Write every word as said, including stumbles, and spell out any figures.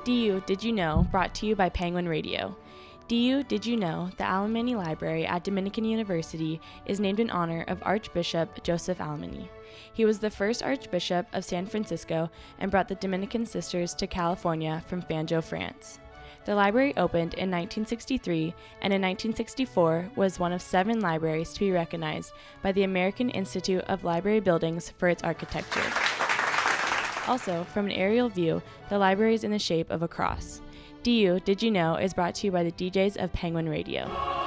D U Did You Know, brought to you by Penguin Radio. D U Did You Know, the Alemany Library at Dominican University is named in honor of Archbishop Joseph Alemany. He was the first Archbishop of San Francisco and brought the Dominican Sisters to California from Fanjeaux, France. The library opened in nineteen sixty-three and in nineteen sixty-four was one of seven libraries to be recognized by the American Institute of Library Buildings for its architecture. Also, from an aerial view, the library is in the shape of a cross. D U Did You Know is brought to you by the D Js of Penguin Radio.